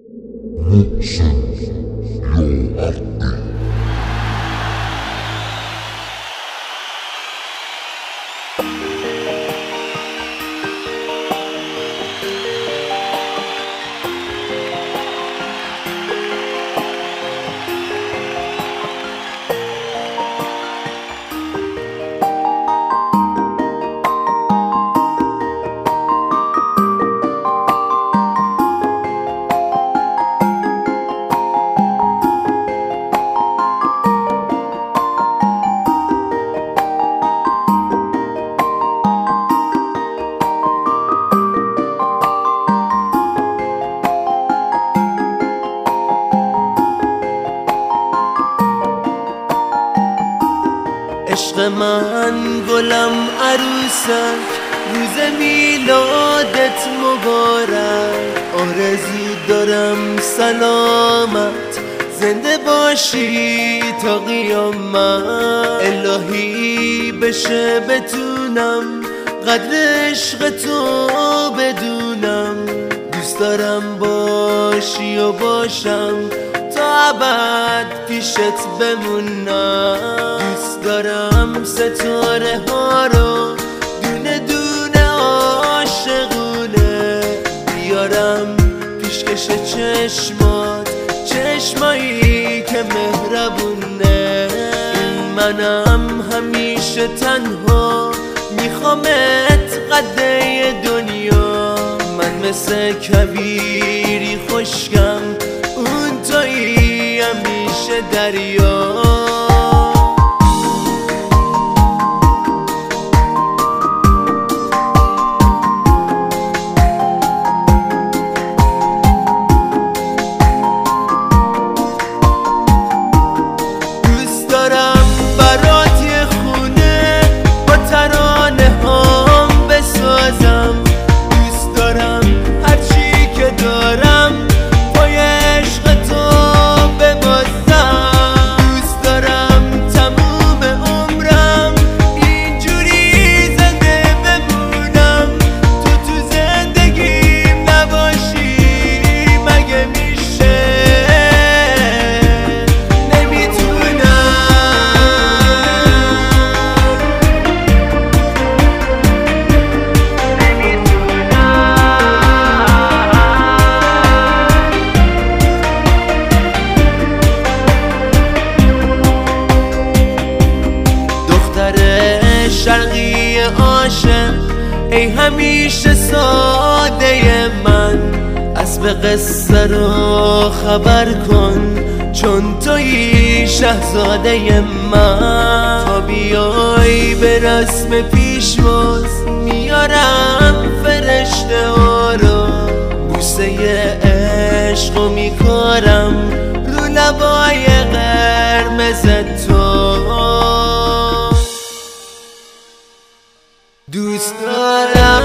محسن یا عقی. عشق من گلم عروسک، روز میلادت مبارک. آرزو دارم سلامت، زنده باشی تا قیامت. الهی بشه بتونم قدر عشق تو بدونم. دوست دارم باشی و باشم تا ابد پیشت بمونم. دوست دارم ستاره ها رو دونه دونه عاشقونه بیارم پیشکش چشمات، چشمایی که مهربونه. منم همیشه تنها میخوامت قده دنیا. من مثل کویری خشکم، اون تویی همیشه دریا. دوست دارم برات یه خونه با ترانه هام بسازم. دوست دارم هرچی که دارم پای عشق تو ببازم. دوست دارم تموم عمرم اینجوری زنده بمونم. تو زندگیم نباشی مگه میشه؟ شرقی عاشق ای همیشه ساده من، اسب قصه رو خبر کن چون تویی شهزاده من. تا بیای به رسم پیشواز میارم فرشته ها رو، بوسه عشقو میکارم رو لبای قرمز تو. دوست دارم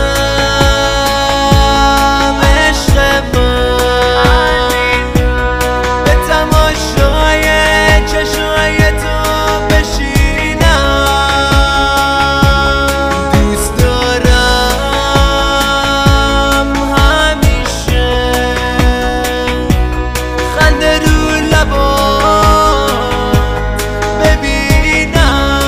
عشق من به تماشای چشای تو بشینم. دوست دارم همیشه خنده رو لبات ببینم.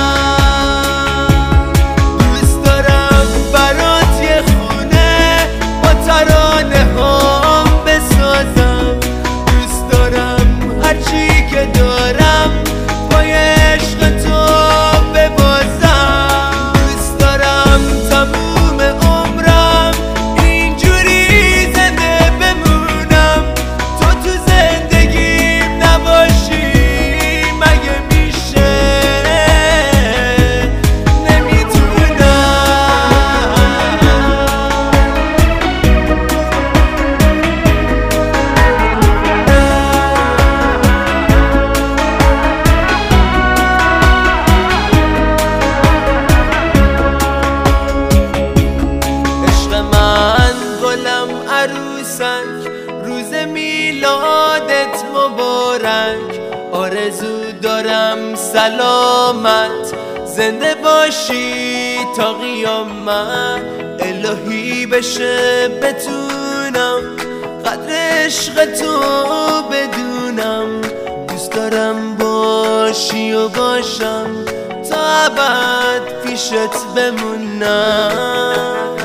روز میلادت مبارک. آرزو دارم سلامت، زنده باشی تا قیامت. الهی بشه بتونم قدر عشق تو بدونم، دوست دارم باشی و باشم تا ابد پیشت بمونم.